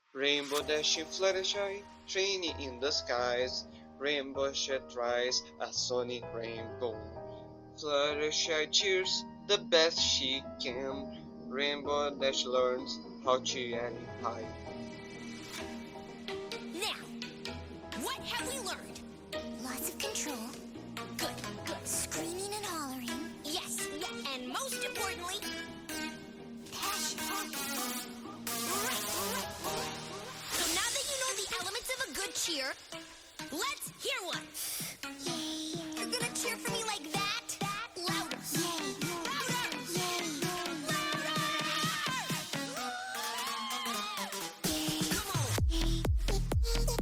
Rainbow dashing Fluttershy, shiny in the skies. Rainbow shed tries a sonic rainbow. Fluttershy cheers the best she can. Rainbow Dash learns how to yell high. Now, what have we learned? Lots of control. Good, good. Screaming and hollering. Yes, yes. And most importantly, Passion. right. So now that you know the elements of a good cheer, let's hear one. Yay. You're gonna cheer for me like that? Louder. Yay. Louder. Yay. Come on.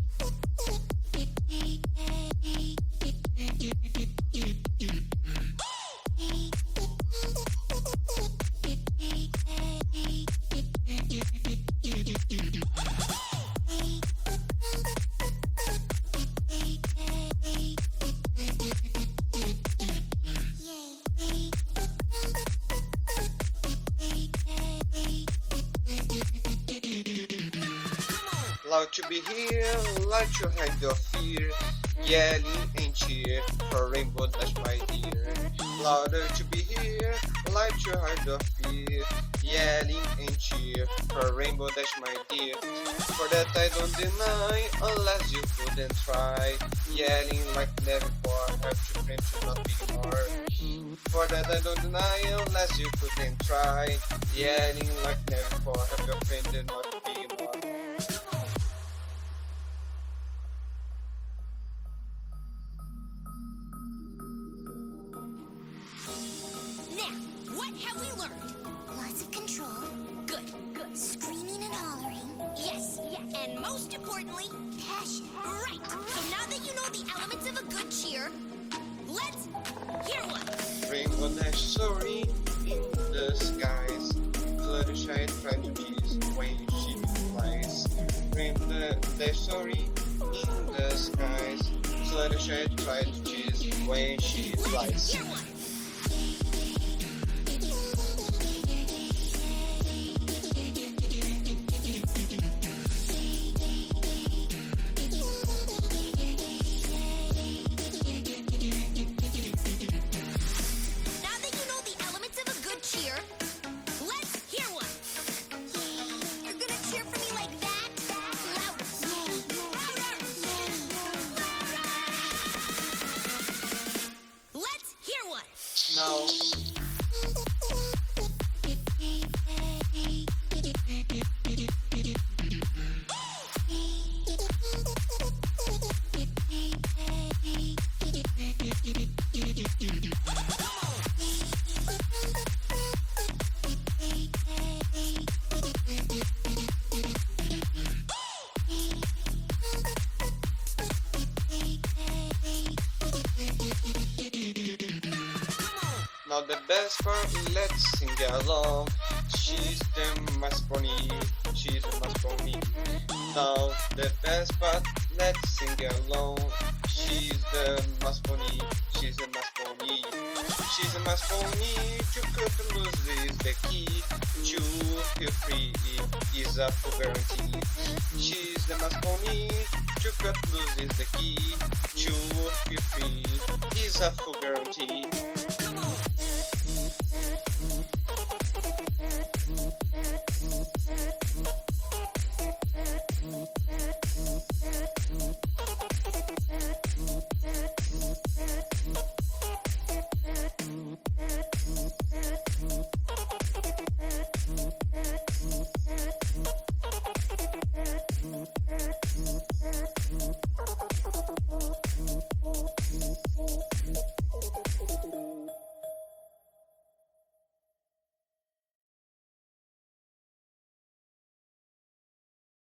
Loud to be here, loud to hide your fear. Yelling and cheer for Rainbow Dash, my dear. Louder to be here, loud to hide your fear. Yelling and cheer for Rainbow Dash, my dear. For that I don't deny, unless you couldn't try. Yelling like never before, have to friend to not be more. For that I don't deny, unless you couldn't try. Yelling like never before, have your friend to not be more. Now, what have we learned? Lots of control. Good, good. Screaming and hollering. Yes, yes. And most importantly, Passion. right. So now that you know the elements of a good cheer, let's hear one. Rainbow Dash soaring in the skies. Fluttershy trying to kiss when she flies. Rainbow Dash soaring in the skies. Fluttershy trying to kiss when she flies. Hear one. Now that you know the elements of a good cheer, let's hear one. You're gonna cheer for me like that? Louder. Louder. Let's hear one. Now, now the best part, let's sing along. She's the mask pony, she's the mask pony. Now the best part, let's sing along. She's the mask pony, she's the mask pony. She's a mask pony, to cut loose is the key. To feel free is a full guarantee. She's the mask pony, to cut loose is the key. To feel free is a full guarantee.